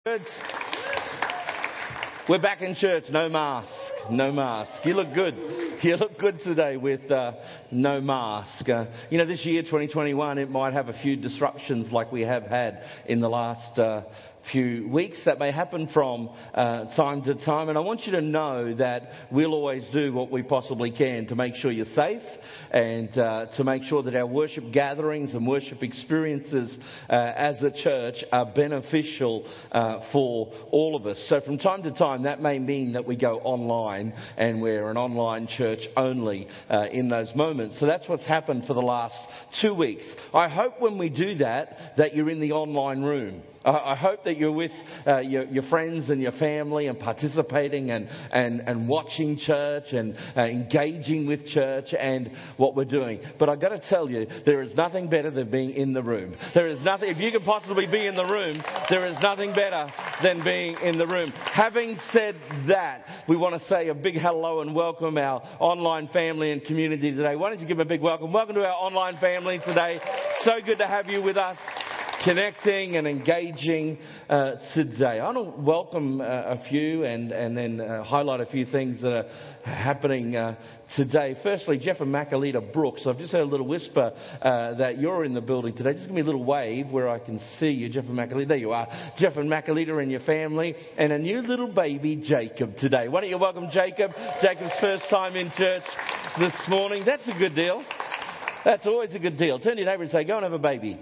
Good. We're back in church. No mask. No mask. You look good. You look good today with no mask. This year, 2021, it might have a few disruptions like we have had in the last few weeks that may happen from time to time. And I want you to know that we'll always do what we possibly can to make sure you're safe and to make sure that our worship gatherings and worship experiences as a church are beneficial for all of us. So from time to time, that may mean that we go online and we're an online church only in those moments. So that's what's happened for the last 2 weeks. I hope when we do that you're in the online room. I hope that you're with your friends and your family and participating and watching church and engaging with church and what we're doing. But I've got to tell you, there is nothing better than being in the room. There is nothing, if you can possibly be in the room, there is nothing better than being in the room. Having said that, we want to say a big hello and welcome our online family and community today. Why don't you give them a big welcome? Welcome to our online family today. So good to have you with us, connecting and engaging today. I want to welcome a few and then highlight a few things that are happening today. Firstly, Jeff and Macalita Brooks. I've just heard a little whisper that you're in the building today. Just give me a little wave where I can see you, Jeff and Macalita. There you are. Jeff and Macalita and your family. And a new little baby, Jacob, today. Why don't you welcome Jacob? Jacob's first time in church this morning. That's a good deal. That's always a good deal. Turn to your neighbour and say, go and have a baby.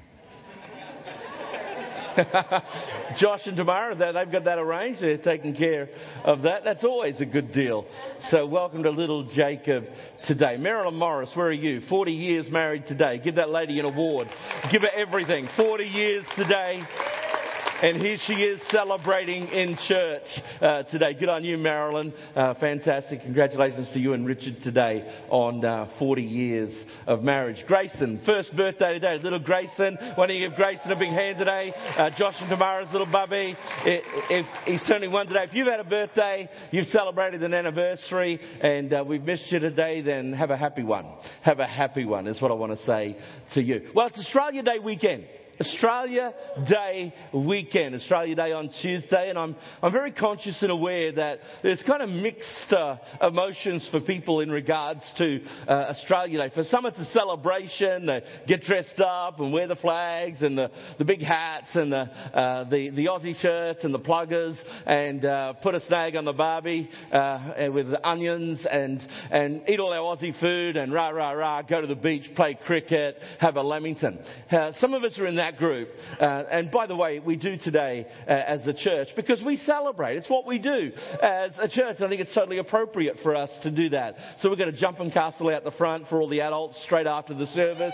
Josh and Tamara, they've got that arranged. They're taking care of that. That's always a good deal. So welcome to little Jacob today. Marilyn Morris, where are you? 40 years married today. Give that lady an award. Give her everything. 40 years today. And here she is celebrating in church today. Good on you, Marilyn. Fantastic. Congratulations to you and Richard today on 40 years of marriage. Grayson, first birthday today. Little Grayson. Why don't you give Grayson a big hand today? Josh and Tamara's little bubby. If he's turning 1 today. If you've had a birthday, you've celebrated an anniversary, and we've missed you today, then have a happy one. Have a happy one is what I want to say to you. Well, it's Australia Day weekend. Australia Day weekend, Australia Day on Tuesday, and I'm very conscious and aware that there's kind of mixed emotions for people in regards to Australia Day. For some, it's a celebration. They get dressed up and wear the flags and the big hats and the Aussie shirts and the pluggers and put a snag on the barbie with onions and eat all our Aussie food and rah rah rah, go to the beach, play cricket, have a Lamington. Some of us are in that group, and by the way, we do today as a church because we celebrate. It's what we do as a church. I think it's totally appropriate for us to do that. So we're going to jumping castle out the front for all the adults straight after the service.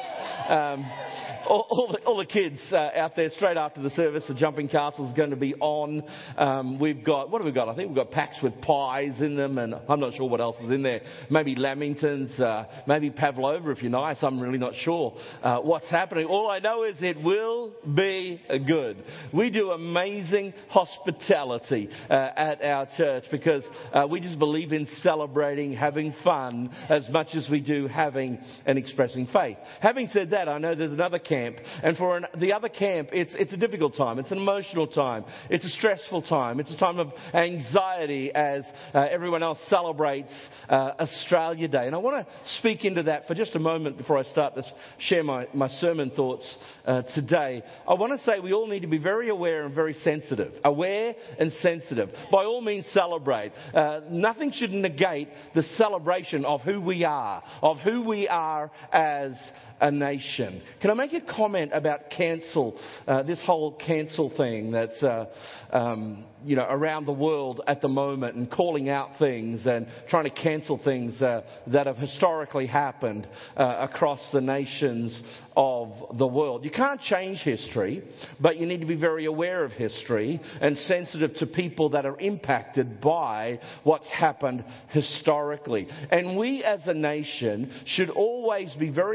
All the kids out there straight after the service. The jumping castle is going to be on. We've got, what have we got? I think we've got packs with pies in them, and I'm not sure what else is in there. Maybe lamingtons, maybe pavlova if you're nice. I'm really not sure what's happening. All I know is it will be good. We do amazing hospitality at our church because we just believe in celebrating, having fun as much as we do having and expressing faith. Having said that, I know there's another camp, and for the other camp, it's a difficult time. It's an emotional time. It's a stressful time. It's a time of anxiety as everyone else celebrates Australia Day. And I want to speak into that for just a moment before I start to share my sermon thoughts today. I want to say we all need to be very aware and very sensitive. Aware and sensitive. By all means, celebrate. Nothing should negate the celebration of who we are as a nation. Can I make a comment about cancel? This whole cancel thing that's around the world at the moment, and calling out things and trying to cancel things that have historically happened across the nations of the world. You can't change history, but you need to be very aware of history and sensitive to people that are impacted by what's happened historically. And we as a nation should always be very aware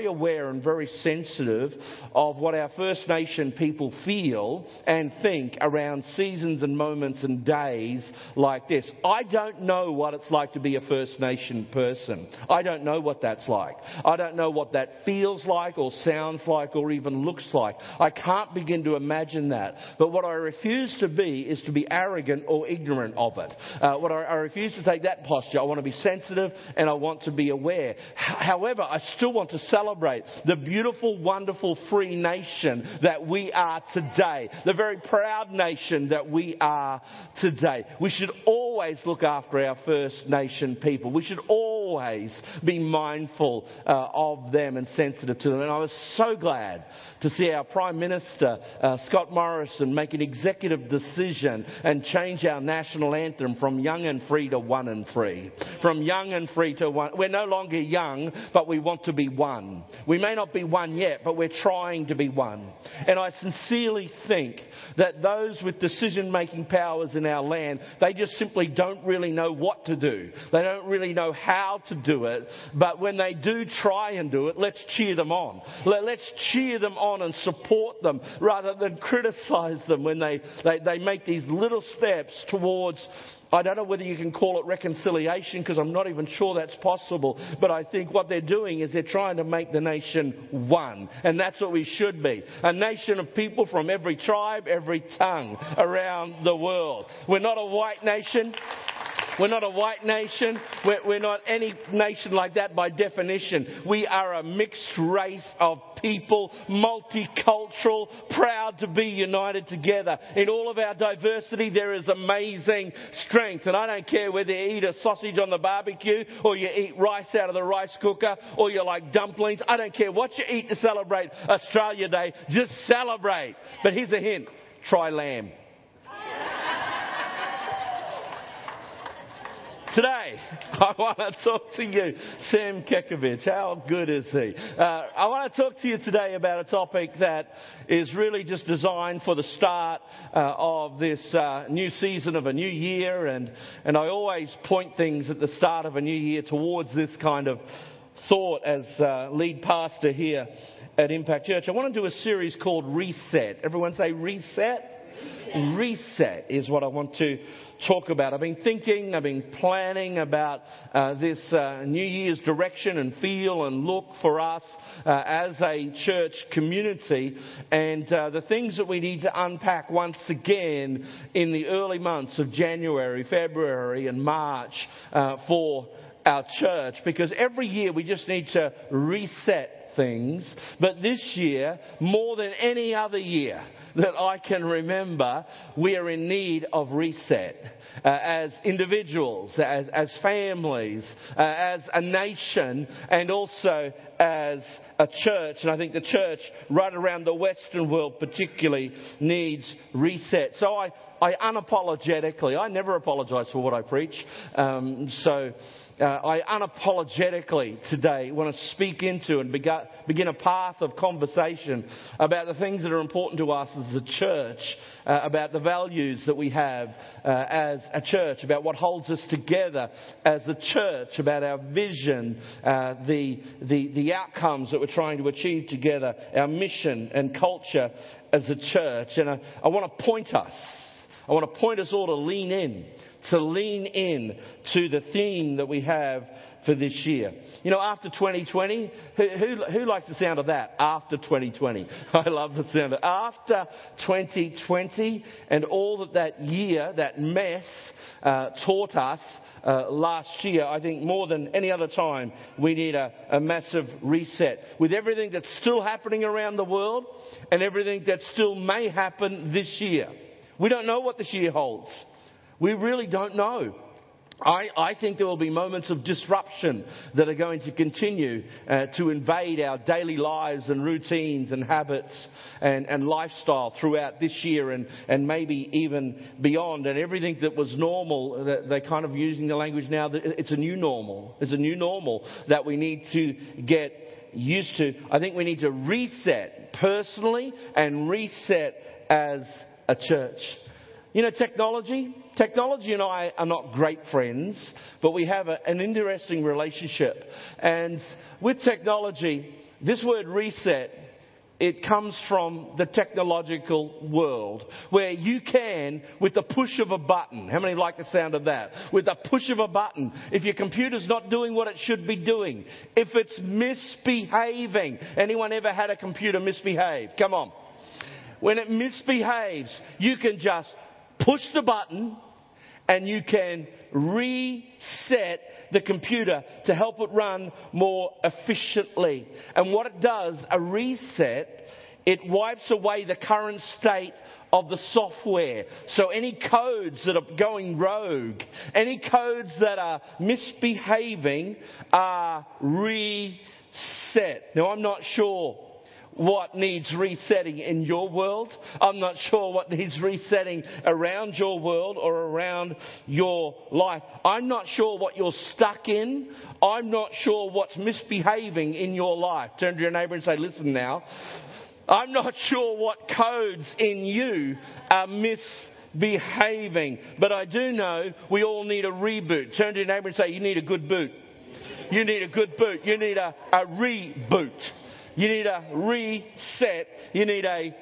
and very sensitive of what our First Nation people feel and think around seasons and moments and days like this. I don't know what it's like to be a First Nation person. I don't know what that's like. I don't know what that feels like or sounds like or even looks like. I can't begin to imagine that. But what I refuse to be is to be arrogant or ignorant of it. I refuse to take that posture. I want to be sensitive and I want to be aware. However, I still want to celebrate the beautiful, wonderful, free nation that we are today. The very proud nation that we are today. We should always look after our First Nation people. We should always be mindful of them and sensitive to them. And I was so glad to see our Prime Minister, Scott Morrison, make an executive decision and change our national anthem from young and free to one and free. From young and free to one. We're no longer young, but we want to be one. We may not be one yet, but we're trying to be one. And I sincerely think that those with decision-making powers in our land, they just simply don't really know what to do. They don't really know how to do it. But when they do try and do it, let's cheer them on. Let's cheer them on and support them rather than criticize them when they make these little steps towards, I don't know whether you can call it reconciliation, because I'm not even sure that's possible. But I think what they're doing is they're trying to make the nation one. And that's what we should be. A nation of people from every tribe, every tongue around the world. We're not a white nation. We're not a white nation. We're not any nation like that by definition. We are a mixed race of people, multicultural, proud to be united together. In all of our diversity, there is amazing strength. And I don't care whether you eat a sausage on the barbecue or you eat rice out of the rice cooker or you like dumplings. I don't care what you eat to celebrate Australia Day. Just celebrate. But here's a hint. Try lamb. Today, I want to talk to you, Sam Kekovich. How good is he? I want to talk to you today about a topic that is really just designed for the start of this new season of a new year. And I always point things at the start of a new year towards this kind of thought as lead pastor here at Impact Church. I want to do a series called Reset. Everyone say Reset? Reset is what I want to talk about. I've been planning about this New Year's direction and feel and look for us as a church community, and the things that we need to unpack once again in the early months of January, February and March for our church, because every year we just need to reset things. But this year, more than any other year that I can remember, we are in need of reset. As individuals, as families, as a nation, and also as a church. And I think the church right around the Western world particularly needs reset. So I unapologetically, I never apologise for what I preach. I unapologetically today want to speak into and begin a path of conversation about the things that are important to us as a church, about the values that we have as a church, about what holds us together as a church, about our vision, the outcomes that we're trying to achieve together, our mission and culture as a church. And I want to point us all to lean in to the theme that we have for this year. You know, after 2020, who likes the sound of that? After 2020. I love the sound of after 2020 and all that year, that mess taught us last year. I think more than any other time we need a massive reset. With everything that's still happening around the world and everything that still may happen this year. We don't know what this year holds. We really don't know. I think there will be moments of disruption that are going to continue to invade our daily lives and routines and habits and lifestyle throughout this year and maybe even beyond. And everything that was normal, they're kind of using the language now that it's a new normal. It's a new normal that we need to get used to. I think we need to reset personally and reset as a church. You know, technology and I are not great friends, but we have an interesting relationship. And with technology, This word reset, it comes from the technological world where you can, with the push of a button, how many like the sound of that? With the push of a button, if your computer's not doing what it should be doing, if it's misbehaving. Anyone ever had a computer misbehave? Come on. When it misbehaves, you can just push the button and you can reset the computer to help it run more efficiently. And what it does, a reset, it wipes away the current state of the software. So any codes that are going rogue, any codes that are misbehaving are reset. Now, I'm not sure what needs resetting in your world. I'm not sure what needs resetting around your world or around your life. I'm not sure what you're stuck in. I'm not sure what's misbehaving in your life. Turn to your neighbour and say, listen now. I'm not sure what codes in you are misbehaving. But I do know we all need a reboot. Turn to your neighbour and say, you need a good boot. You need a good boot. You need a reboot. You need a reset. You need a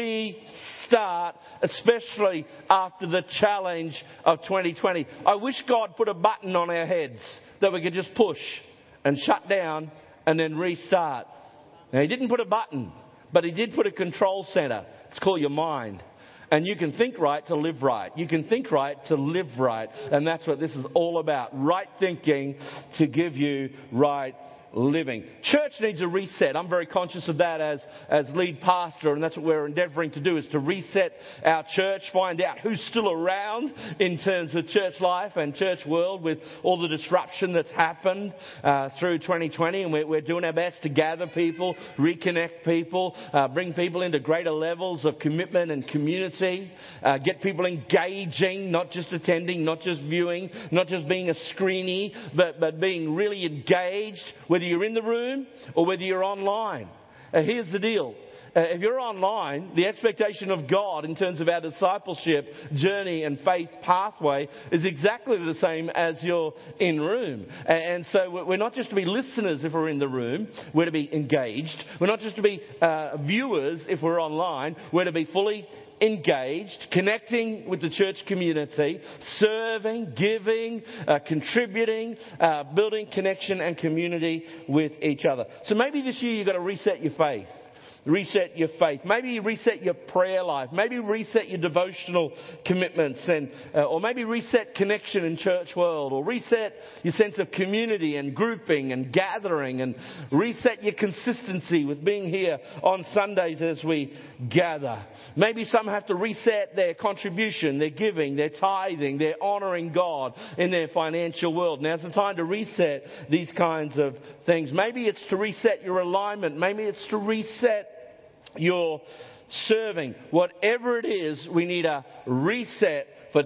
restart, especially after the challenge of 2020. I wish God put a button on our heads that we could just push and shut down and then restart. Now, He didn't put a button, but He did put a control center. It's called your mind. And you can think right to live right. You can think right to live right. And that's what this is all about. Right thinking to give you right living. Church needs a reset. I'm very conscious of that as lead pastor, and that's what we're endeavouring to do, is to reset our church, find out who's still around in terms of church life and church world with all the disruption that's happened through 2020, and we're doing our best to gather people, reconnect people, bring people into greater levels of commitment and community, get people engaging, not just attending, not just viewing, not just being a screenie, but being really engaged, whether you're in the room or whether you're online. Here's the deal. If you're online, the expectation of God in terms of our discipleship journey and faith pathway is exactly the same as you're in room. And so we're not just to be listeners if we're in the room, we're to be engaged. We're not just to be viewers if we're online, we're to be fully engaged, connecting with the church community, serving, giving, contributing, building connection and community with each other. So maybe this year you've got to reset your faith. Reset your faith. Maybe reset your prayer life. Maybe reset your devotional commitments, and or maybe reset connection in church world, or reset your sense of community and grouping and gathering, and reset your consistency with being here on Sundays as we gather. Maybe some have to reset their contribution, their giving, their tithing, their honouring God in their financial world. Now's the time to reset these kinds of things. Maybe it's to reset your alignment. Maybe it's to reset your serving. Whatever it is, we need a reset for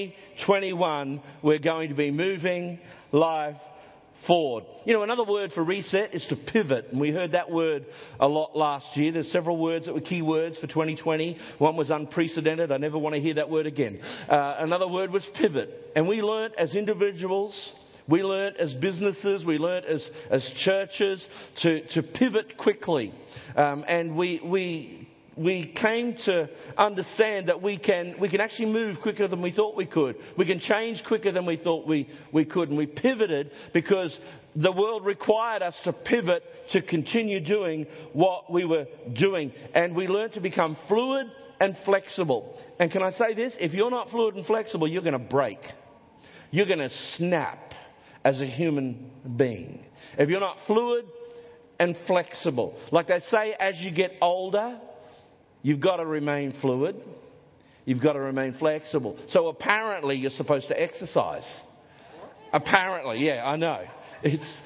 2021. We're going to be moving life forward. You know, another word for reset is to pivot. And we heard that word a lot last year. There's several words that were key words for 2020. One was unprecedented. I never want to hear that word again. Another word was pivot. And we learnt as individuals, we learnt as businesses, we learnt as churches to pivot quickly. And we came to understand that we can actually move quicker than we thought we could. We can change quicker than we thought we could. And we pivoted because the world required us to pivot to continue doing what we were doing. And we learned to become fluid and flexible. And can I say this? If you're not fluid and flexible, you're going to break. You're going to snap as a human being. If you're not fluid and flexible. Like they say, as you get older, you've got to remain fluid. You've got to remain flexible. So apparently you're supposed to exercise. Apparently, yeah, I know. It's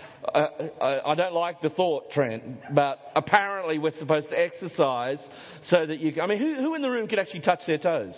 I don't like the thought, Trent, but apparently we're supposed to exercise so that you can... I mean, who in the room can actually touch their toes?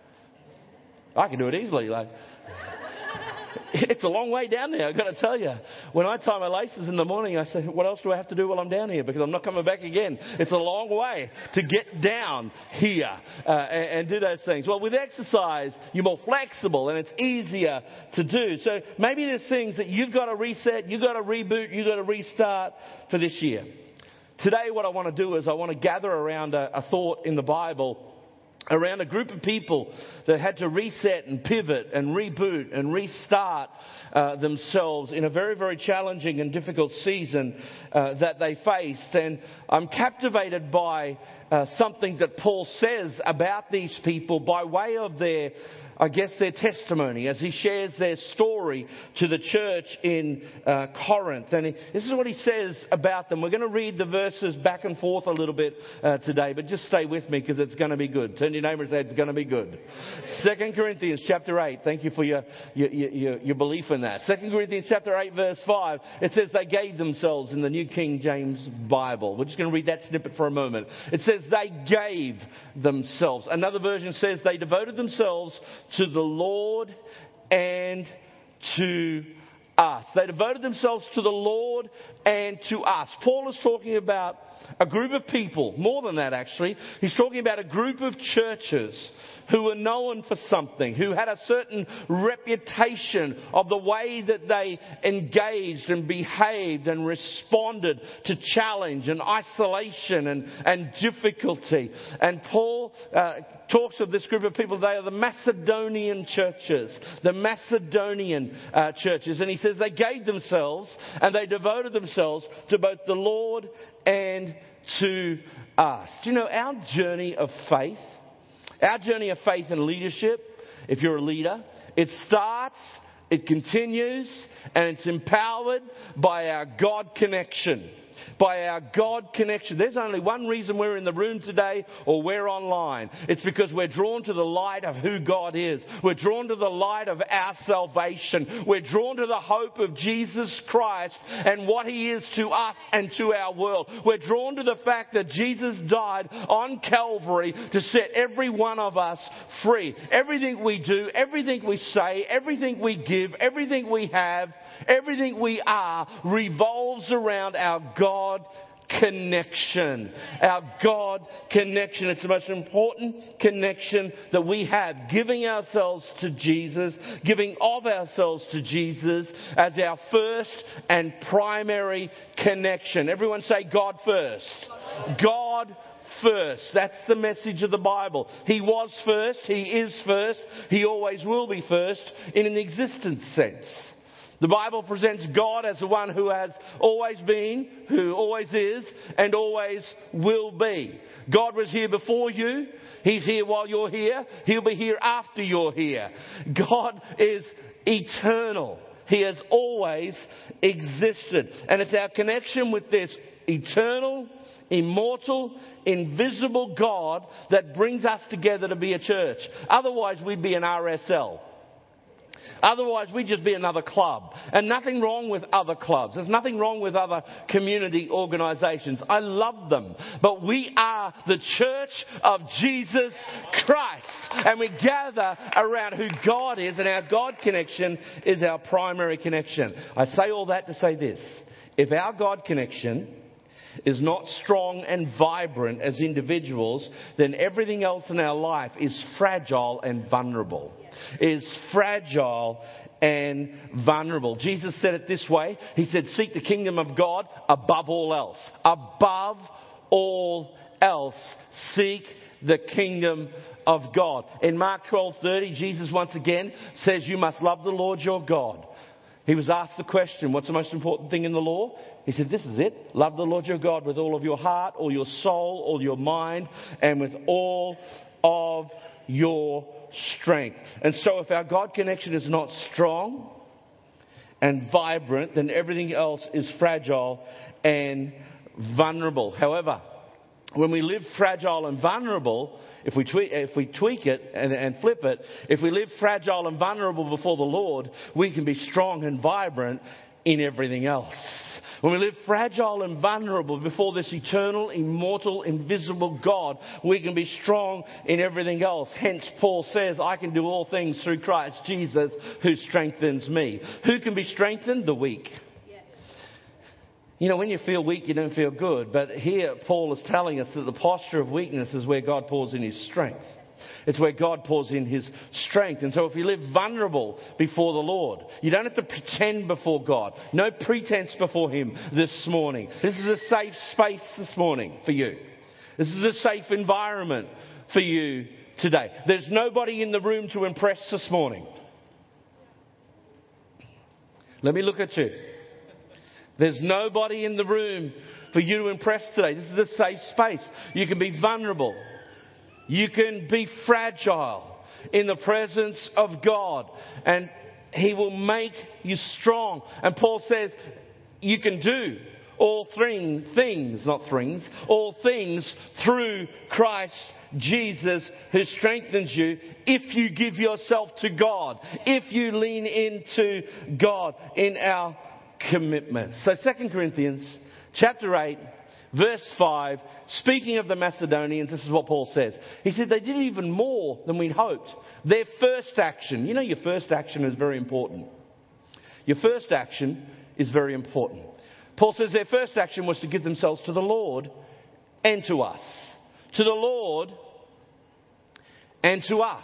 I can do it easily, like... It's a long way down there, I've got to tell you. When I tie my laces in the morning, I say, what else do I have to do while I'm down here? Because I'm not coming back again. It's a long way to get down here and do those things. Well, with exercise, you're more flexible and it's easier to do. So maybe there's things that you've got to reset, you've got to reboot, you've got to restart for this year. Today what I want to do is I want to gather around a thought in the Bible, around a group of people that had to reset and pivot and reboot and restart themselves in a very, very challenging and difficult season that they faced. And I'm captivated by something that Paul says about these people by way of their testimony as he shares their story to the church in Corinth. And this is what he says about them. We're going to read the verses back and forth a little bit today, but just stay with me because it's going to be good. Turn to your neighbour and say, it's going to be good. 2 Corinthians chapter 8. Thank you for your belief in that. 2 Corinthians chapter 8 verse 5. It says they gave themselves in the New King James Bible. We're just going to read that snippet for a moment. It says they gave themselves. Another version says they devoted themselves to the Lord and to us. They devoted themselves to the Lord and to us. Paul is talking about a group of people, more than that actually. He's talking about a group of churches who were known for something, who had a certain reputation of the way that they engaged and behaved and responded to challenge and isolation and difficulty. And Paul talks of this group of people. They are the Macedonian churches. The Macedonian churches. And he says they gave themselves and they devoted themselves to both the Lord and to us. Do you know our journey of faith? Our journey of faith and leadership, if you're a leader, it starts, it continues, and it's empowered by our God connection. By our God connection. There's only one reason we're in the room today or we're online. It's because we're drawn to the light of who God is. We're drawn to the light of our salvation. We're drawn to the hope of Jesus Christ and what He is to us and to our world. We're drawn to the fact that Jesus died on Calvary to set every one of us free. Everything we do, everything we say, everything we give, everything we have, everything we are revolves around our God connection. Our God connection. It's the most important connection that we have. Giving ourselves to Jesus, giving of ourselves to Jesus as our first and primary connection. Everyone say God first. God first. That's the message of the Bible. He was first. He is first. He always will be first in an existence sense. The Bible presents God as the one who has always been, who always is, and always will be. God was here before you. He's here while you're here. He'll be here after you're here. God is eternal. He has always existed. And it's our connection with this eternal, immortal, invisible God that brings us together to be a church. Otherwise, we'd be an RSL. Otherwise, we'd just be another club. And nothing wrong with other clubs. There's nothing wrong with other community organisations. I love them. But we are the church of Jesus Christ. And we gather around who God is, and our God connection is our primary connection. I say all that to say this. If our God connection is not strong and vibrant as individuals, then everything else in our life is fragile and vulnerable. Is fragile and vulnerable. Jesus said it this way. He said, seek the kingdom of God above all else. Above all else, seek the kingdom of God. In Mark 12:30, Jesus once again says, you must love the Lord your God. He was asked the question, what's the most important thing in the law? He said, this is it. Love the Lord your God with all of your heart, all your soul, all your mind, and with all of your strength. And so if our God connection is not strong and vibrant, then everything else is fragile and vulnerable. However, when we live fragile and vulnerable, if we tweak it and flip it, if we live fragile and vulnerable before the Lord, we can be strong and vibrant in everything else. When we live fragile and vulnerable before this eternal, immortal, invisible God, we can be strong in everything else. Hence, Paul says, I can do all things through Christ Jesus who strengthens me. Who can be strengthened? The weak. You know, when you feel weak, you don't feel good. But here, Paul is telling us that the posture of weakness is where God pours in His strength. It's where God pours in His strength. And so if you live vulnerable before the Lord, you don't have to pretend before God. No pretense before Him this morning. This is a safe space this morning for you. This is a safe environment for you today. There's nobody in the room to impress this morning. Let me look at you. There's nobody in the room for you to impress today. This is a safe space. You can be vulnerable. You can be fragile in the presence of God. And He will make you strong. And Paul says you can do all all things through Christ Jesus, who strengthens you if you give yourself to God, if you lean into God in our commitment. So 2 Corinthians chapter 8, verse 5, speaking of the Macedonians, this is what Paul says. He said they did even more than we'd hoped. Their first action, you know, your first action is very important. Your first action is very important. Paul says their first action was to give themselves to the Lord and to us. To the Lord and to us.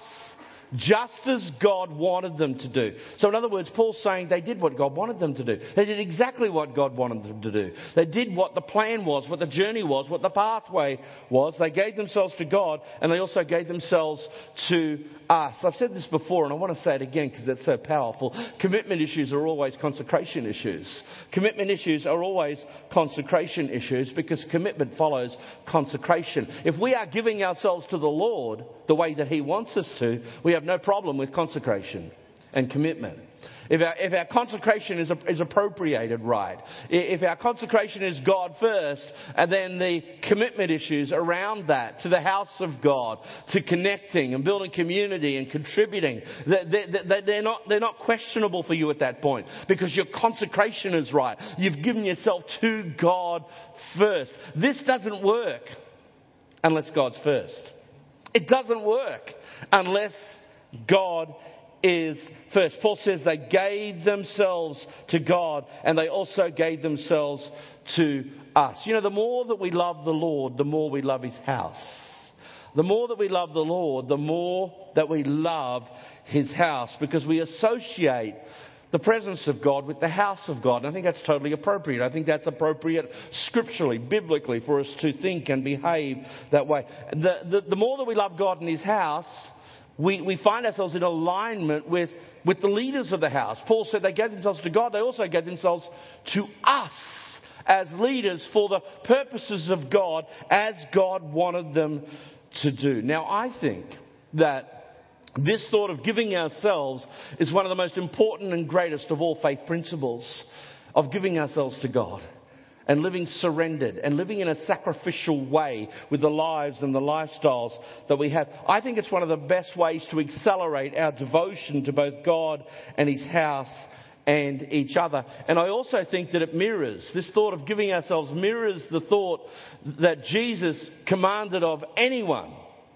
Just as God wanted them to do. So in other words, Paul's saying they did what God wanted them to do. They did exactly what God wanted them to do. They did what the plan was, what the journey was, what the pathway was. They gave themselves to God, and they also gave themselves to us. I've said this before, and I want to say it again because it's so powerful. Commitment issues are always consecration issues. Commitment issues are always consecration issues because commitment follows consecration. If we are giving ourselves to the Lord the way that He wants us to, we have no problem with consecration and commitment. If our consecration is appropriated right, if our consecration is God first, and then the commitment issues around that, to the house of God, to connecting and building community and contributing, they're not questionable for you at that point because your consecration is right. You've given yourself to God first. This doesn't work unless God's first. It doesn't work unless God is first. Paul says they gave themselves to God and they also gave themselves to us. You know, the more that we love the Lord, the more we love His house. The more that we love the Lord, the more that we love His house, because we associate the presence of God with the house of God. And I think that's totally appropriate. I think that's appropriate scripturally, biblically, for us to think and behave that way. The more that we love God and His house, we find ourselves in alignment with the leaders of the house. Paul said they gave themselves to God. They also gave themselves to us as leaders for the purposes of God, as God wanted them to do. Now, I think that this thought of giving ourselves is one of the most important and greatest of all faith principles, of giving ourselves to God and living surrendered and living in a sacrificial way with the lives and the lifestyles that we have. I think it's one of the best ways to accelerate our devotion to both God and His house and each other. And I also think that it mirrors, this thought of giving ourselves mirrors the thought that Jesus commanded of anyone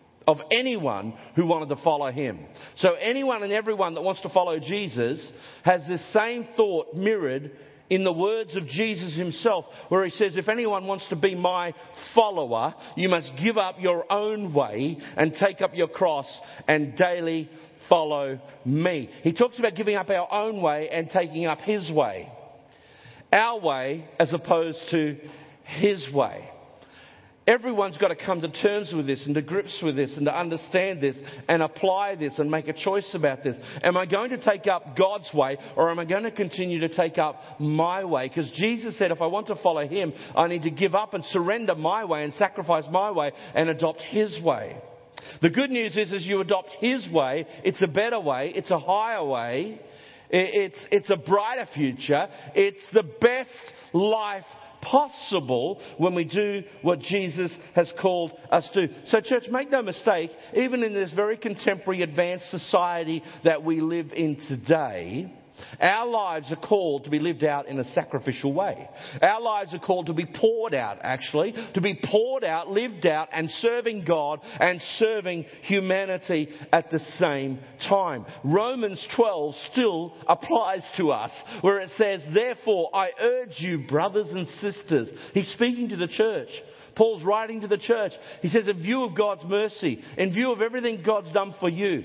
who wanted to follow Him. So anyone and everyone that wants to follow Jesus has this same thought mirrored in the words of Jesus Himself, where He says, if anyone wants to be my follower, you must give up your own way and take up your cross and daily follow me. He talks about giving up our own way and taking up His way. Our way as opposed to His way. Everyone's got to come to terms with this and to grips with this and to understand this and apply this and make a choice about this. Am I going to take up God's way, or am I going to continue to take up my way? Because Jesus said if I want to follow Him, I need to give up and surrender my way and sacrifice my way and adopt His way. The good news is as you adopt His way, it's a better way, it's a higher way, it's a brighter future, it's the best life possible when we do what Jesus has called us to. So church, make no mistake, even in this very contemporary advanced society that we live in today, our lives are called to be lived out in a sacrificial way. Our lives are called to be poured out, actually. To be poured out, lived out, and serving God and serving humanity at the same time. Romans 12 still applies to us, where it says, therefore I urge you, brothers and sisters. He's speaking to the church. Paul's writing to the church. He says, in view of God's mercy, in view of everything God's done for you,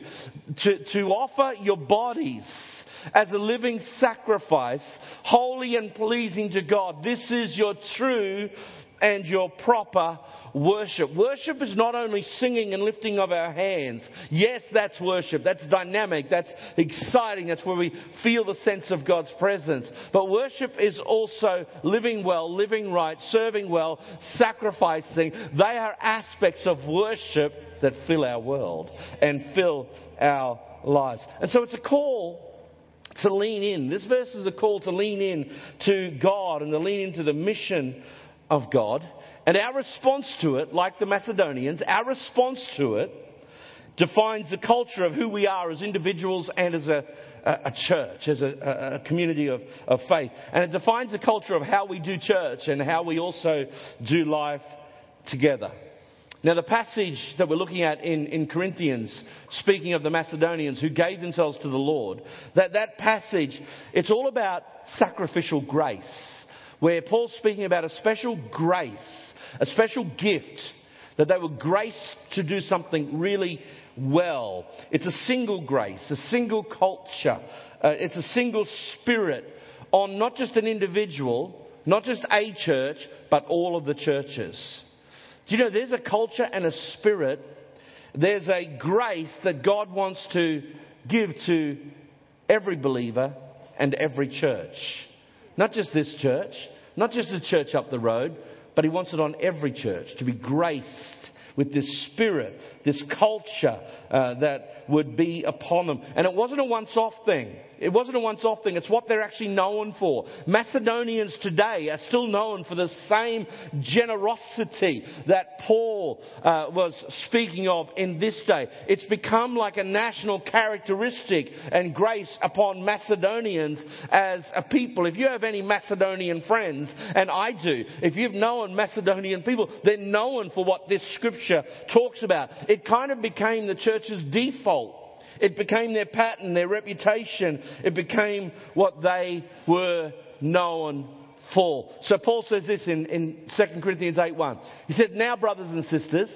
to offer your bodies as a living sacrifice, holy and pleasing to God. This is your true and your proper worship. Worship is not only singing and lifting of our hands. Yes, that's worship. That's dynamic. That's exciting. That's where we feel the sense of God's presence. But worship is also living well, living right, serving well, sacrificing. They are aspects of worship that fill our world and fill our lives. And so it's a call to lean in. This verse is a call to lean in to God and to lean into the mission of God. And our response to it, like the Macedonians, our response to it defines the culture of who we are as individuals and as a church, as a community of faith. And it defines the culture of how we do church and how we also do life together. Now, the passage that we're looking at in Corinthians, speaking of the Macedonians who gave themselves to the Lord, that passage, it's all about sacrificial grace, where Paul's speaking about a special grace, a special gift, that they were graced to do something really well. It's a single grace, a single culture, it's a single spirit on not just an individual, not just a church, but all of the churches. Do you know, there's a culture and a spirit, there's a grace that God wants to give to every believer and every church. Not just this church, not just the church up the road, but He wants it on every church to be graced with this spirit, this culture that would be upon them. And it wasn't a once-off thing. It wasn't a once-off thing. It's what they're actually known for. Macedonians today are still known for the same generosity that Paul was speaking of in this day. It's become like a national characteristic and grace upon Macedonians as a people. If you have any Macedonian friends, and I do, if you've known Macedonian people, they're known for what this scripture talks about. It kind of became the church's default. It became their pattern, their reputation. It became what they were known for. So Paul says this in 2 Corinthians 8:1. He said, now, brothers and sisters,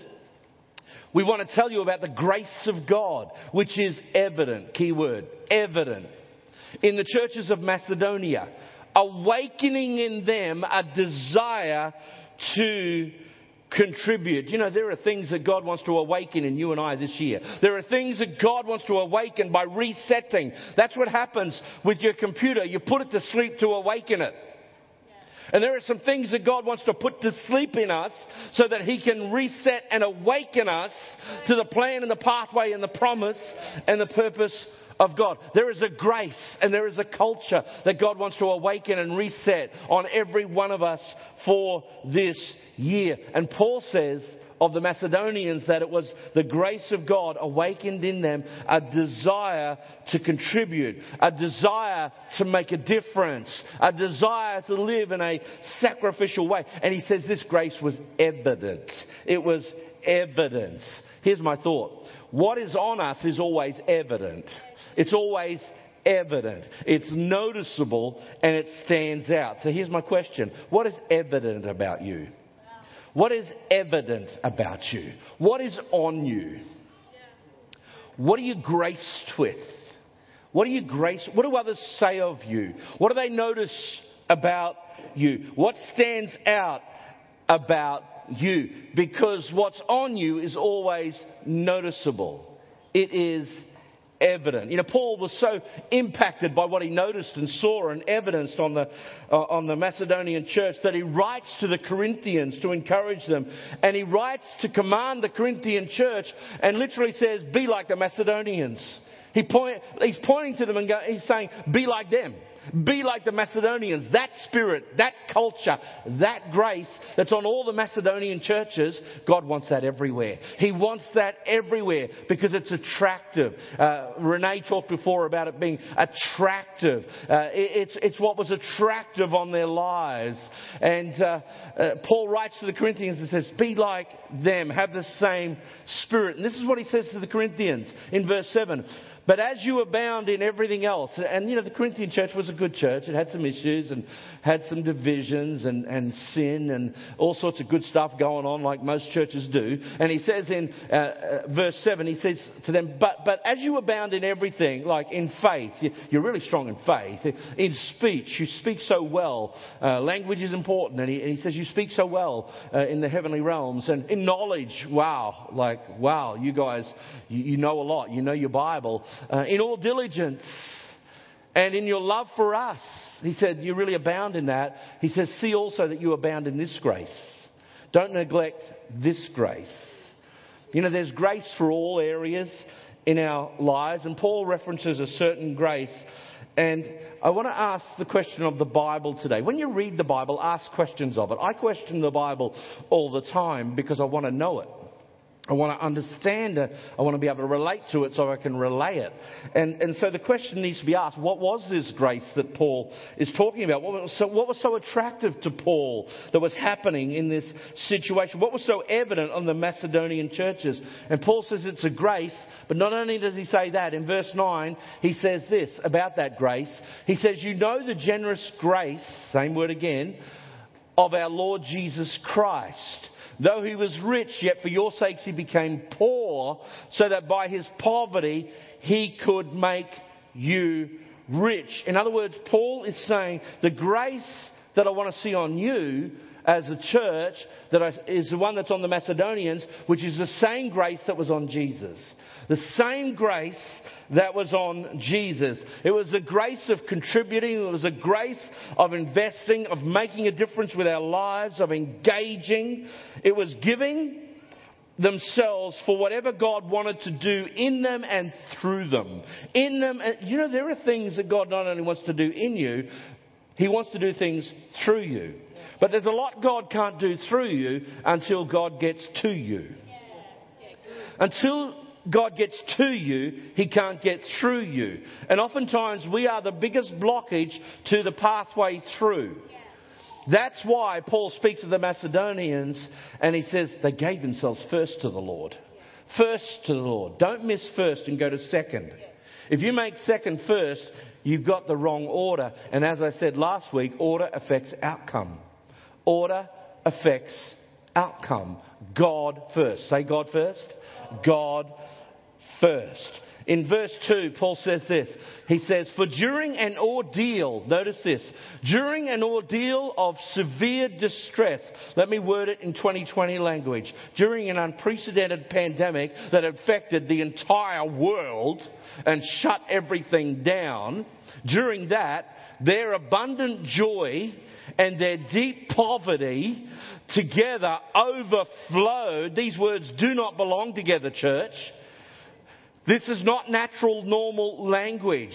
we want to tell you about the grace of God, which is evident, key word, evident, in the churches of Macedonia, awakening in them a desire to contribute. You know, there are things that God wants to awaken in you and I this year. There are things that God wants to awaken by resetting. That's what happens with your computer. You put it to sleep to awaken it. And there are some things that God wants to put to sleep in us so that He can reset and awaken us to the plan and the pathway and the promise and the purpose of God. There is a grace and there is a culture that God wants to awaken and reset on every one of us for this year. And Paul says of the Macedonians that it was the grace of God awakened in them a desire to contribute, a desire to make a difference, a desire to live in a sacrificial way. And he says this grace was evident. It was evidence. Here's my thought. What is on us is always evident. It's always evident. It's noticeable and it stands out. So here's my question. What is evident about you? What is evident about you? What is on you? What are you graced with? What do others say of you? What do they notice about you? What stands out about you? Because what's on you is always noticeable. It is evident. You know, Paul was so impacted by what he noticed and saw and evidenced on the Macedonian church that he writes to the Corinthians to encourage them. And he writes to command the Corinthian church and literally says, be like the Macedonians. He's pointing to them and he's saying, be like them. Be like the Macedonians. That spirit, that culture, that grace that's on all the Macedonian churches, God wants that everywhere. He wants that everywhere because it's attractive. Renee talked before about it being attractive. It's what was attractive on their lives. And Paul writes to the Corinthians and says, be like them. Have the same spirit. And this is what he says to the Corinthians in verse 7. But as you abound in everything else, and you know, the Corinthian church was a good church. It had some issues and had some divisions and sin and all sorts of good stuff going on like most churches do. And he says in verse 7, he says to them, but as you abound in everything, like in faith, you're really strong in faith. In speech, you speak so well. Language is important. And he says you speak so well in the heavenly realms. And in knowledge, wow, you guys, you know a lot. You know your Bible. In all diligence and in your love for us, he said, you really abound in that. He says, see also that you abound in this grace. Don't neglect this grace. You know, there's grace for all areas in our lives, and Paul references a certain grace. And I want to ask the question of the Bible today. When you read the Bible, ask questions of it. I question the Bible all the time because I want to know it. I want to understand it. I want to be able to relate to it so I can relay it. And so the question needs to be asked, what was this grace that Paul is talking about? What was so attractive to Paul that was happening in this situation? What was so evident on the Macedonian churches? And Paul says it's a grace, but not only does he say that, in verse 9, he says this about that grace. He says, you know the generous grace, same word again, of our Lord Jesus Christ. Though he was rich, yet for your sakes he became poor, so that by his poverty he could make you rich. In other words, Paul is saying the grace that I want to see on you as a church is the one that's on the Macedonians, which is the same grace that was on Jesus. The same grace that was on Jesus. It was the grace of contributing. It was a grace of investing, of making a difference with our lives, of engaging. It was giving themselves for whatever God wanted to do in them and through them. In them, you know, there are things that God not only wants to do in you, He wants to do things through you. But there's a lot God can't do through you until God gets to you. Until God gets to you, He can't get through you. And oftentimes we are the biggest blockage to the pathway through. That's why Paul speaks of the Macedonians and he says they gave themselves first to the Lord. First to the Lord. Don't miss first and go to second. If you make second first, you've got the wrong order. And as I said last week, order affects outcome. Order affects outcome. God first. Say God first. God first. In verse 2, Paul says this. He says, for during an ordeal, notice this, during an ordeal of severe distress, let me word it in 2020 language, during an unprecedented pandemic that affected the entire world and shut everything down, during that, their abundant joy and their deep poverty together overflowed. These words do not belong together, church. This is not natural, normal language.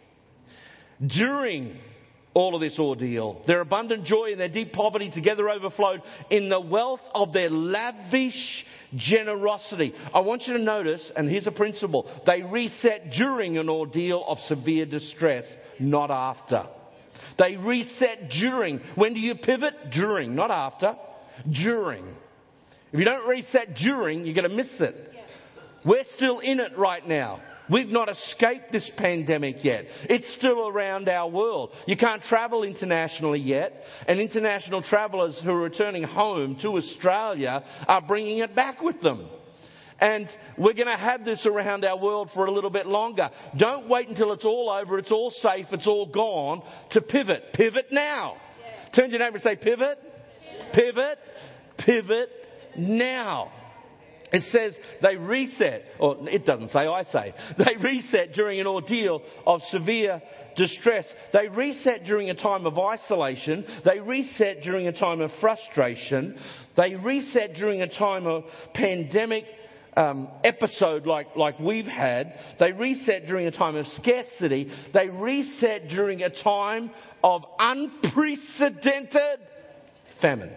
During all of this ordeal, their abundant joy and their deep poverty together overflowed in the wealth of their lavish generosity. I want you to notice, and here's a principle, they reset during an ordeal of severe distress, not after. They reset during. When do you pivot? During, not after. During. If you don't reset during, you're going to miss it. We're still in it right now. We've not escaped this pandemic yet. It's still around our world. You can't travel internationally yet. And international travellers who are returning home to Australia are bringing it back with them. And we're going to have this around our world for a little bit longer. Don't wait until it's all over, it's all safe, it's all gone to pivot. Pivot now. Yeah. Turn to your neighbour and say, pivot, pivot, pivot now. It says they reset, or it doesn't say, I say. They reset during an ordeal of severe distress. They reset during a time of isolation. They reset during a time of frustration. They reset during a time of pandemic episode like we've had. They reset during a time of scarcity. They reset during a time of unprecedented famine.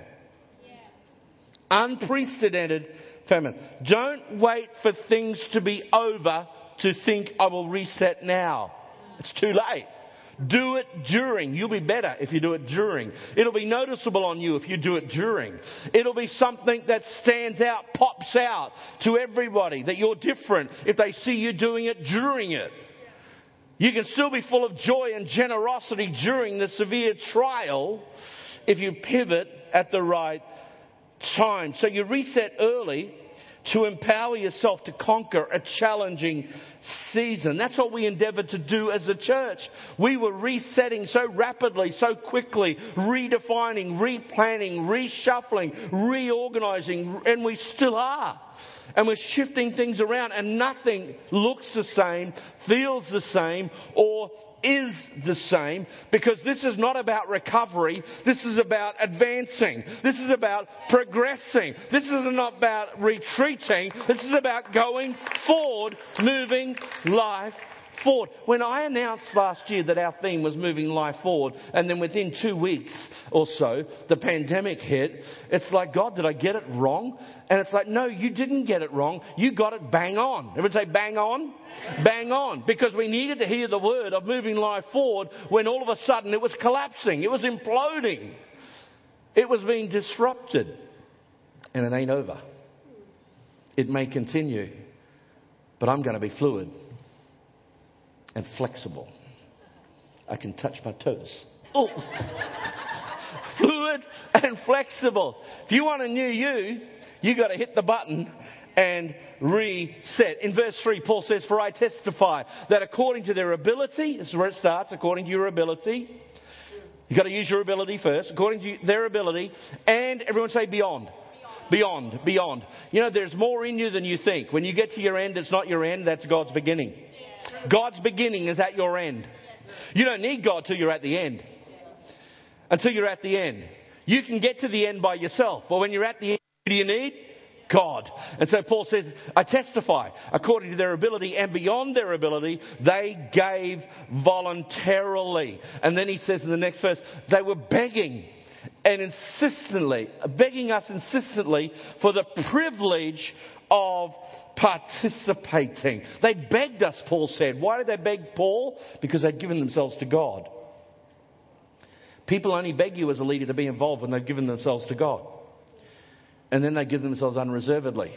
Unprecedented famine. Don't wait for things to be over to think I will reset now. It's too late. Do it during. You'll be better if you do it during. It'll be noticeable on you if you do it during. It'll be something that stands out, pops out to everybody, that you're different if they see you doing it during it. You can still be full of joy and generosity during the severe trial if you pivot at the right time. So you reset early to empower yourself to conquer a challenging season. That's what we endeavoured to do as a church. We were resetting so rapidly, so quickly, redefining, replanning, reshuffling, reorganising, and we still are. And we're shifting things around, and nothing looks the same, feels the same, or is the same, because this is not about recovery. This is about advancing. This is about progressing. This is not about retreating. This is about going forward, moving life forward. When I announced last year that our theme was moving life forward, and then within 2 weeks or so, the pandemic hit, it's like, God, did I get it wrong? And it's like, no, you didn't get it wrong. You got it bang on. Everyone say bang on? Bang on. Because we needed to hear the word of moving life forward when all of a sudden it was collapsing. It was imploding. It was being disrupted. And it ain't over. It may continue. But I'm going to be fluid and flexible. I can touch my toes. Oh. Fluid and flexible. If you want a new you got to hit the button and reset. In verse 3, Paul says, "For I testify that according to their ability," this is where it starts, according to your ability. You've got to use your ability first. According to their ability, and everyone say beyond. Beyond. You know, there's more in you than you think. When you get to your end, it's not your end, that's God's beginning. God's beginning is at your end. You don't need God till you're at the end. Until you're at the end. You can get to the end by yourself. But when you're at the end, who do you need? God. And so Paul says, I testify, according to their ability and beyond their ability, they gave voluntarily. And then he says in the next verse, they were begging us insistently for the privilege of participating. They begged us, Paul said. Why did they beg Paul? Because they'd given themselves to God. People only beg you as a leader to be involved when they've given themselves to God. And then they give themselves unreservedly.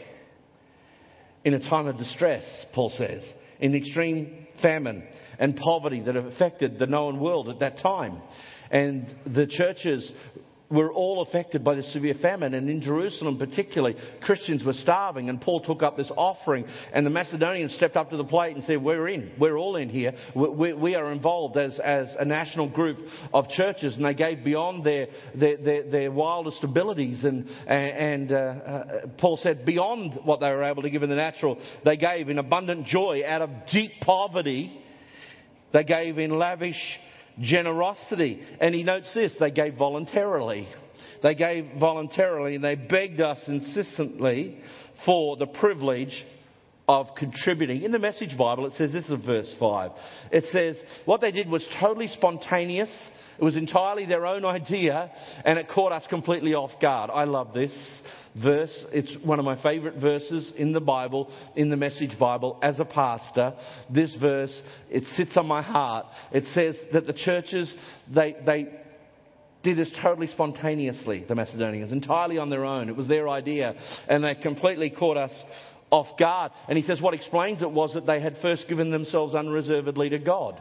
In a time of distress, Paul says, in extreme famine and poverty that have affected the known world at that time. And the churches were all affected by the severe famine, and in Jerusalem particularly, Christians were starving, and Paul took up this offering, and the Macedonians stepped up to the plate and said, we're all in here, we are involved as a national group of churches, and they gave beyond their wildest abilities, and Paul said beyond what they were able to give in the natural, they gave in abundant joy out of deep poverty, they gave in lavish generosity. And he notes this, they gave voluntarily. They gave voluntarily, and they begged us insistently for the privilege of contributing. In the Message Bible, it says this in verse 5. It says, what they did was totally spontaneous. It was entirely their own idea, and it caught us completely off guard. I love this verse. It's one of my favourite verses in the Bible, in the Message Bible. As a pastor, this verse, it sits on my heart. It says that the churches, they did this totally spontaneously, the Macedonians, entirely on their own. It was their idea, and they completely caught us off guard. And he says what explains it was that they had first given themselves unreservedly to God.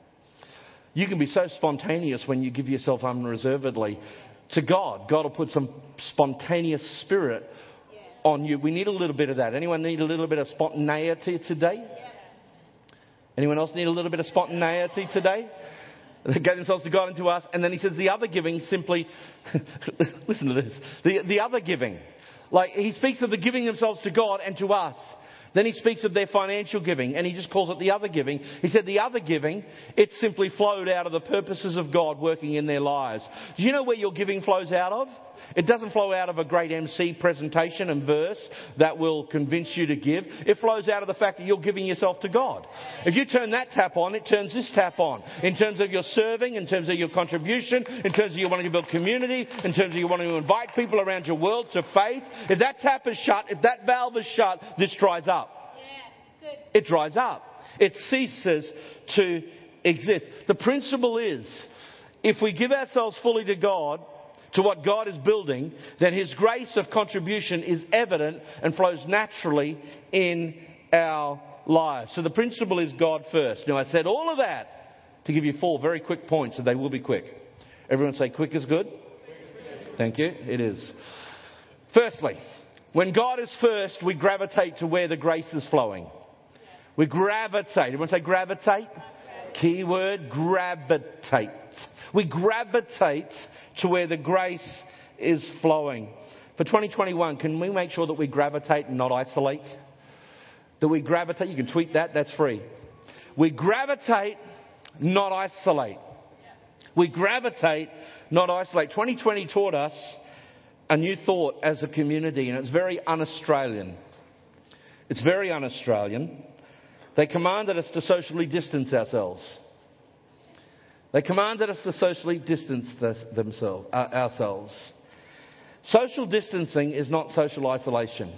You can be so spontaneous when you give yourself unreservedly to God. God will put some spontaneous spirit on you. We need a little bit of that. Anyone need a little bit of spontaneity today? Anyone else need a little bit of spontaneity today? They gave themselves to God and to us. And then he says the other giving simply, listen to this, the other giving. Like he speaks of the giving themselves to God and to us. Then he speaks of their financial giving, and he just calls it the other giving. He said the other giving, it simply flowed out of the purposes of God working in their lives. Do you know where your giving flows out of? It doesn't flow out of a great MC presentation and verse that will convince you to give. It flows out of the fact that you're giving yourself to God. If you turn that tap on, it turns this tap on. In terms of your serving, in terms of your contribution, in terms of you wanting to build community, in terms of you wanting to invite people around your world to faith. If that tap is shut, if that valve is shut, this dries up. It dries up. It ceases to exist. The principle is, if we give ourselves fully to God, to what God is building, then His grace of contribution is evident and flows naturally in our lives. So the principle is God first. Now, I said all of that to give you 4 very quick points, and they will be quick. Everyone say quick is good? Thank you. It is. Firstly, when God is first, we gravitate to where the grace is flowing. We gravitate. Everyone say gravitate? Key word, gravitate. We gravitate to where the grace is flowing. For 2021, can we make sure that we gravitate and not isolate? That we gravitate. You can tweet that. That's free. We gravitate, not isolate. We gravitate, not isolate. 2020 taught us a new thought as a community, and it's very un-Australian. It's very un-Australian. They commanded us to socially distance ourselves. They commanded us to socially distance ourselves. Social distancing is not social isolation.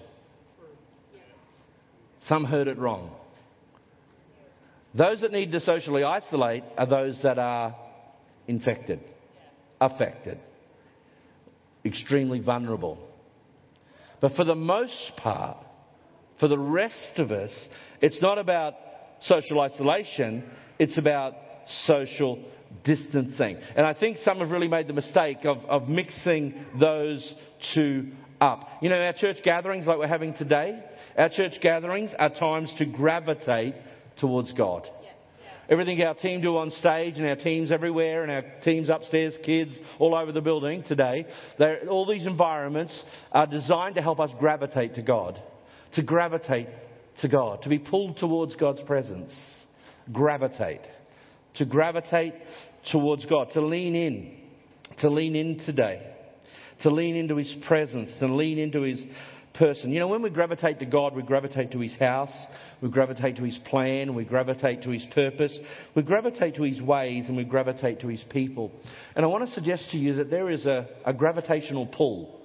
Some heard it wrong. Those that need to socially isolate are those that are infected, affected, extremely vulnerable. But for the most part, for the rest of us, it's not about social isolation, it's about social distancing. And I think some have really made the mistake of mixing those two up. You know, our church gatherings like we're having today, our church gatherings are times to gravitate towards God. Everything our team do on stage and our teams everywhere and our teams upstairs, kids all over the building today, all these environments are designed to help us gravitate to God. To gravitate to God. To be pulled towards God's presence. Gravitate. To gravitate towards God. To lean in. To lean in today. To lean into His presence. To lean into His person. You know, when we gravitate to God, we gravitate to His house, we gravitate to His plan, we gravitate to His purpose, we gravitate to His ways, and we gravitate to His people. And I want to suggest to you that there is a gravitational pull.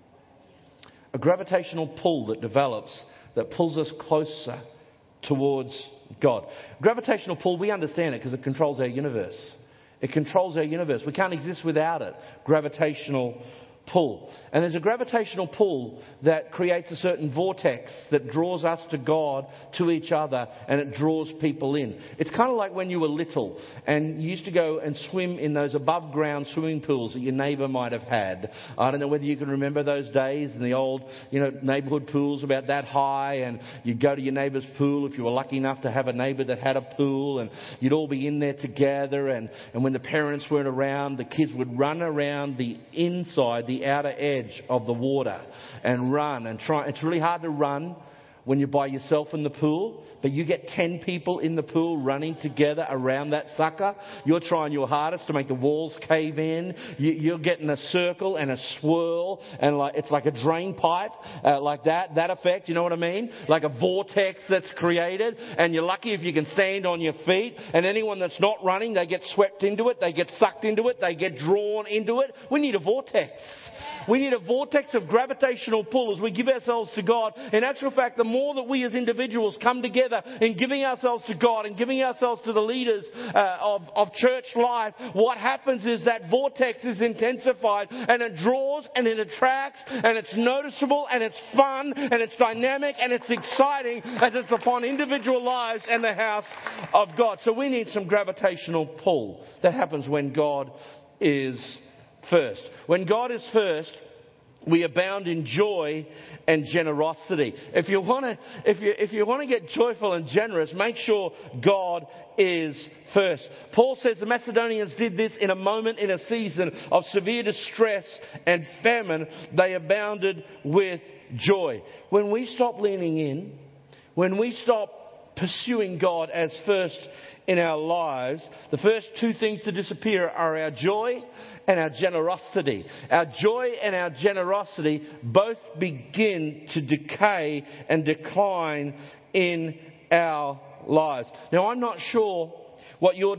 A gravitational pull that develops, that pulls us closer towards God. Gravitational pull, we understand it because it controls our universe. It controls our universe. We can't exist without it. Gravitational pull. And there's a gravitational pull that creates a certain vortex that draws us to God, to each other, and it draws people in. It's kind of like when you were little and you used to go and swim in those above ground swimming pools that your neighbour might have had. I don't know whether you can remember those days in the old, neighbourhood pools about that high, and you'd go to your neighbour's pool if you were lucky enough to have a neighbour that had a pool, and you'd all be in there together, and when the parents weren't around, the kids would run around the inside, the outer edge of the water and run and try. It's really hard to run when you're by yourself in the pool, but you get 10 people in the pool running together around that sucker. You're trying your hardest to make the walls cave in. You're getting a circle and a swirl, and it's like a drain pipe, like that effect. You know what I mean? Like a vortex that's created, and you're lucky if you can stand on your feet. And anyone that's not running, they get swept into it, they get sucked into it, they get drawn into it. We need a vortex. We need a vortex of gravitational pull as we give ourselves to God. In actual fact, the more that we as individuals come together in giving ourselves to God and giving ourselves to the leaders of church life, what happens is that vortex is intensified, and it draws and it attracts, and it's noticeable and it's fun and it's dynamic and it's exciting as it's upon individual lives and the house of God. So we need some gravitational pull that happens when God is first. When God is first, we abound in joy and generosity. If you want to get joyful and generous, make sure God is first. Paul says the Macedonians did this in a moment, in a season of severe distress and famine. They abounded with joy. When we stop leaning in, when we stop pursuing God as first in our lives, the first two things to disappear are our joy and our generosity. Our joy and our generosity both begin to decay and decline in our lives. Now, I'm not sure what your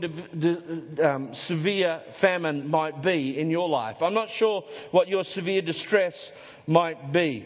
severe famine might be in your life. I'm not sure what your severe distress might be.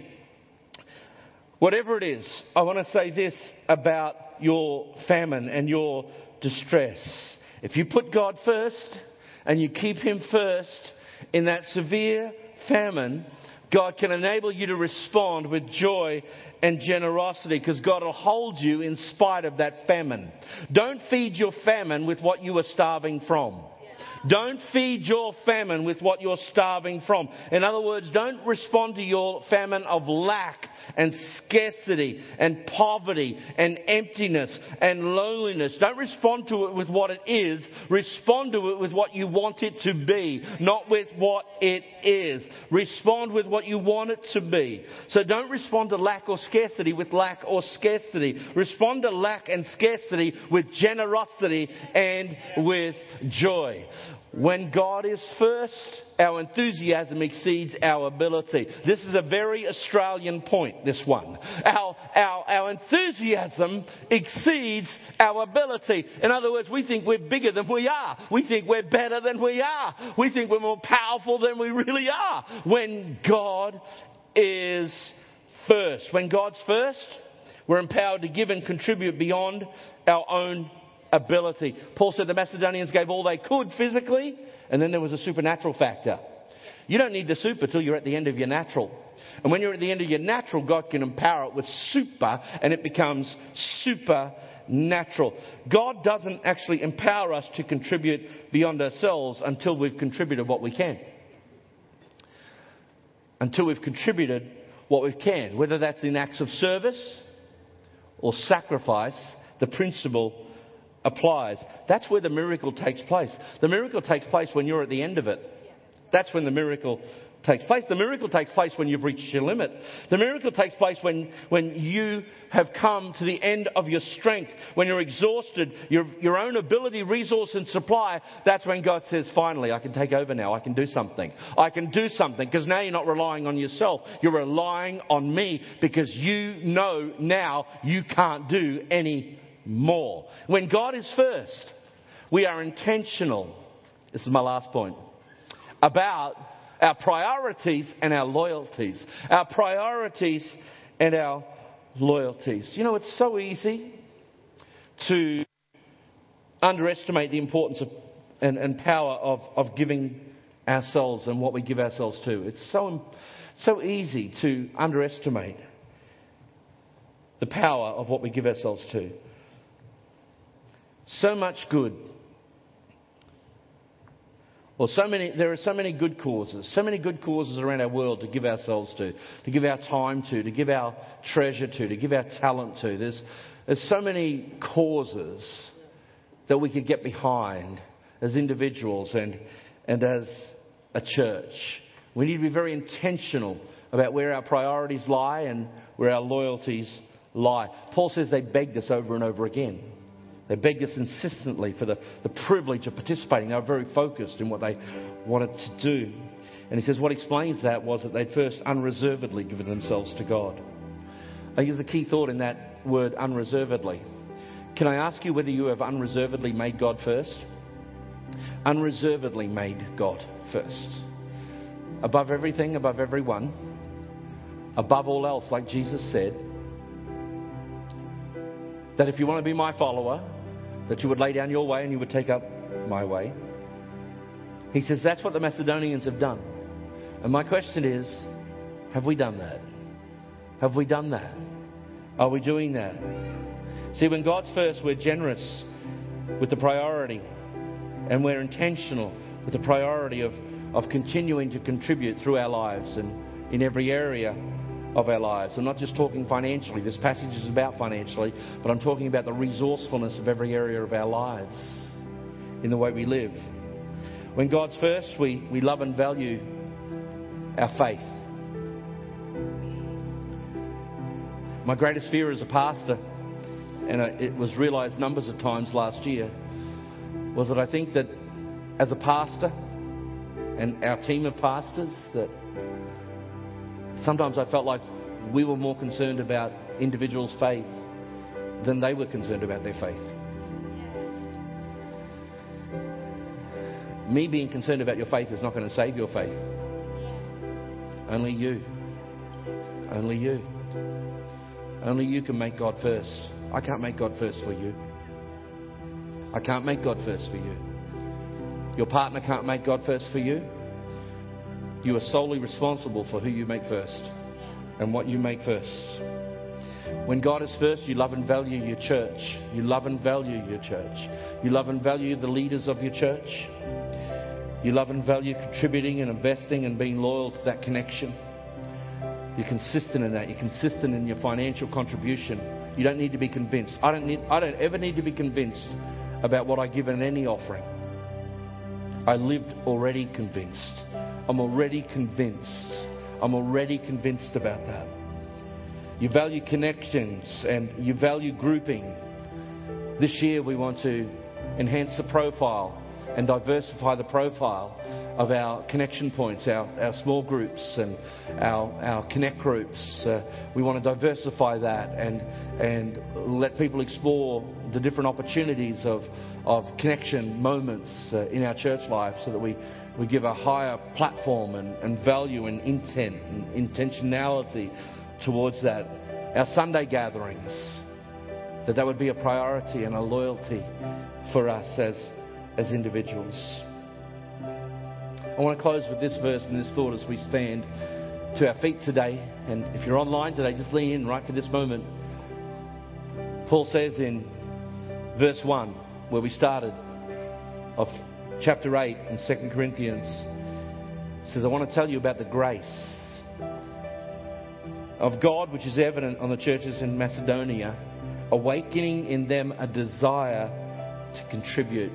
Whatever it is, I want to say this about your famine and your distress. If you put God first and you keep Him first in that severe famine, God can enable you to respond with joy and generosity, because God will hold you in spite of that famine. Don't feed your famine with what you are starving from. Don't feed your famine with what you're starving from. In other words, don't respond to your famine of lack and scarcity and poverty and emptiness and loneliness. Don't respond to it with what it is. Respond to it with what you want it to be, not with what it is. Respond with what you want it to be. So don't respond to lack or scarcity with lack or scarcity. Respond to lack and scarcity with generosity and with joy. When God is first, our enthusiasm exceeds our ability. This is a very Australian point, this one. Our enthusiasm exceeds our ability. In other words, we think we're bigger than we are. We think we're better than we are. We think we're more powerful than we really are. When God is first. When God's first, we're empowered to give and contribute beyond our own ability. Paul said the Macedonians gave all they could physically, and then there was a supernatural factor. You don't need the super till you're at the end of your natural. And when you're at the end of your natural, God can empower it with super, and it becomes supernatural. God doesn't actually empower us to contribute beyond ourselves until we've contributed what we can. Until we've contributed what we can. Whether that's in acts of service or sacrifice, the principle applies. That's where the miracle takes place. The miracle takes place when you're at the end of it. That's when the miracle takes place. The miracle takes place when you've reached your limit. The miracle takes place when you have come to the end of your strength, when you're exhausted, your own ability, resource and supply. That's when God says, finally, I can take over now. I can do something. I can do something, because now you're not relying on yourself. You're relying on me, because you know now you can't do any more. When God is first, we are intentional, this is my last point, about our priorities and our loyalties. Our priorities and our loyalties. You know, it's so easy to underestimate the importance of and power of giving ourselves and what we give ourselves to. It's so easy to underestimate the power of what we give ourselves to. So much good. Well, there are so many good causes around our world to give ourselves to give our time to give our treasure to give our talent to. There's so many causes that we could get behind as individuals and as a church. We need to be very intentional about where our priorities lie and where our loyalties lie. Paul says they begged us over and over again. They begged us insistently for the privilege of participating. They were very focused in what they wanted to do. And he says what explains that was that they'd first unreservedly given themselves to God. I think there's a key thought in that word, unreservedly. Can I ask you whether you have unreservedly made God first? Unreservedly made God first. Above everything, above everyone, above all else, like Jesus said, that if you want to be my follower, that you would lay down your way and you would take up my way. He says that's what the Macedonians have done. And my question is, have we done that? Have we done that? Are we doing that? See, when God's first, we're generous with the priority, and we're intentional with the priority of continuing to contribute through our lives and in every area of our lives. I'm not just talking financially. This passage is about financially, but I'm talking about the resourcefulness of every area of our lives in the way we live. When God's first, we love and value our faith. My greatest fear as a pastor, and it was realised numbers of times last year, was that I think that as a pastor and our team of pastors, that sometimes I felt like we were more concerned about individuals' faith than they were concerned about their faith. Me being concerned about your faith is not going to save your faith. Only you. Only you. Only you can make God first. I can't make God first for you. I can't make God first for you. Your partner can't make God first for you. You are solely responsible for who you make first and what you make first. When God is first, you love and value your church. You love and value your church. You love and value the leaders of your church. You love and value contributing and investing and being loyal to that connection. You're consistent in that. You're consistent in your financial contribution. You don't need to be convinced. I don't ever need to be convinced about what I give in any offering. I lived already convinced. I'm already convinced. I'm already convinced about that. You value connections and you value grouping. This year we want to enhance the profile and diversify the profile of our connection points, our small groups and our connect groups. We want to diversify that and let people explore the different opportunities of connection moments in our church life, so that we give a higher platform and value and intent and intentionality towards that. Our Sunday gatherings, that would be a priority and a loyalty for us as individuals. I want to close with this verse and this thought as we stand to our feet today. And if you're online today, just lean in right for this moment. Paul says in verse 1, where we started, of chapter 8 in 2 Corinthians, says, I want to tell you about the grace of God which is evident on the churches in Macedonia, awakening in them a desire to contribute.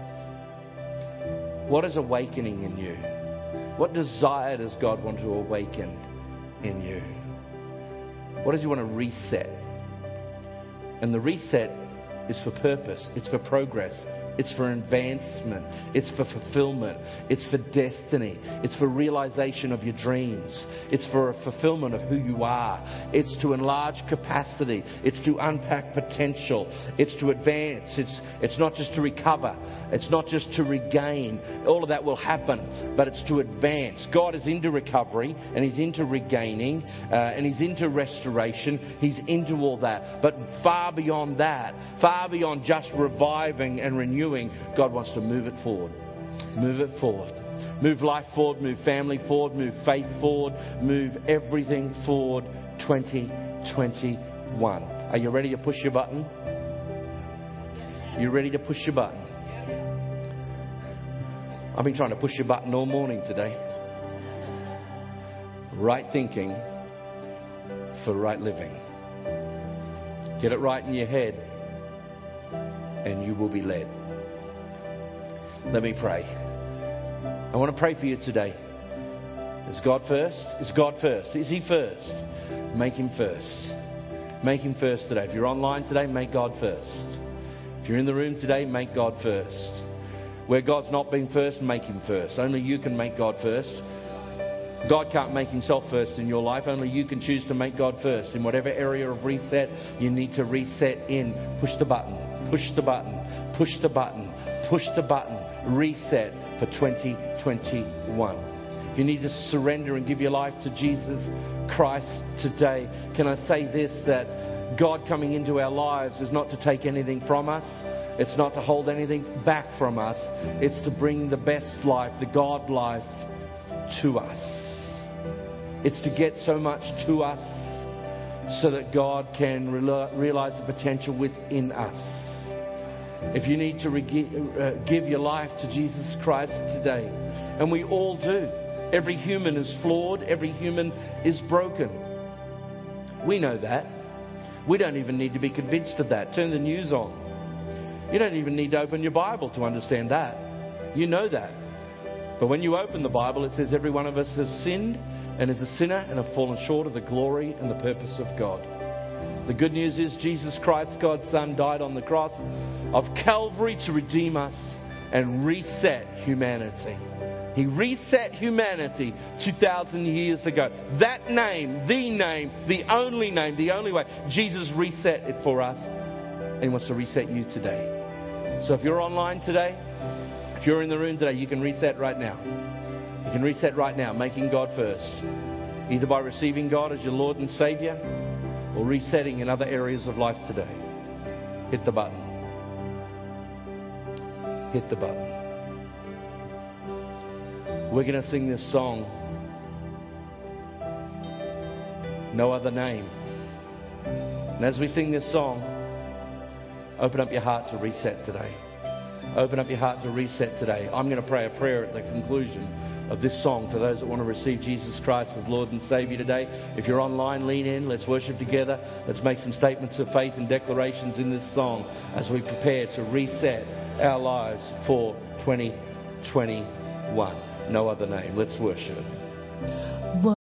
What is awakening in you? What desire does God want to awaken in you? What does He want to reset? And the reset is for purpose. It's for progress. It's for advancement. It's for fulfillment. It's for destiny. It's for realization of your dreams. It's for a fulfillment of who you are. It's to enlarge capacity. It's to unpack potential. It's to advance. It's not just to recover. It's not just to regain. All of that will happen, but it's to advance. God is into recovery, and He's into regaining, and He's into restoration. He's into all that. But far beyond that, far beyond just reviving and renewing, God wants to move it forward. Move it forward. Move life forward, move family forward, move faith forward, move everything forward. 2021. Are you ready to push your button? You ready to push your button? I've been trying to push your button all morning today. Right thinking for right living. Get it right in your head and you will be led. Let me pray. I want to pray for you today. Is God first? Is God first? Is He first? Make Him first. Make Him first today. If you're online today, make God first. If you're in the room today, make God first. Where God's not been first, make Him first. Only you can make God first. God can't make Himself first in your life. Only you can choose to make God first. In whatever area of reset you need to reset in, push the button. Push the button. Push the button. Push the button. Reset for 2021. You need to surrender and give your life to Jesus Christ today. Can I say this, that God coming into our lives is not to take anything from us. It's not to hold anything back from us. It's to bring the best life, the God life, to us. It's to get so much to us so that God can realize the potential within us. If you need to give your life to Jesus Christ today, and we all do. Every human is flawed. Every human is broken. We know that. We don't even need to be convinced of that. Turn the news on. You don't even need to open your Bible to understand that. You know that. But when you open the Bible, it says every one of us has sinned and is a sinner and have fallen short of the glory and the purpose of God. The good news is Jesus Christ, God's Son, died on the cross of Calvary to redeem us and reset humanity. He reset humanity 2,000 years ago. That name, the only way. Jesus reset it for us, and He wants to reset you today. So if you're online today, if you're in the room today, you can reset right now. You can reset right now, making God first. Either by receiving God as your Lord and Savior, or resetting in other areas of life today. Hit the button. Hit the button. We're going to sing this song No other name. And as we sing this song, open up your heart to reset today. Open up your heart to reset today. I'm going to pray a prayer at the conclusion of this song for those that want to receive Jesus Christ as Lord and Saviour today. If you're online, lean in. Let's worship together. Let's make some statements of faith and declarations in this song as we prepare to reset our lives for 2021. No other name. Let's worship.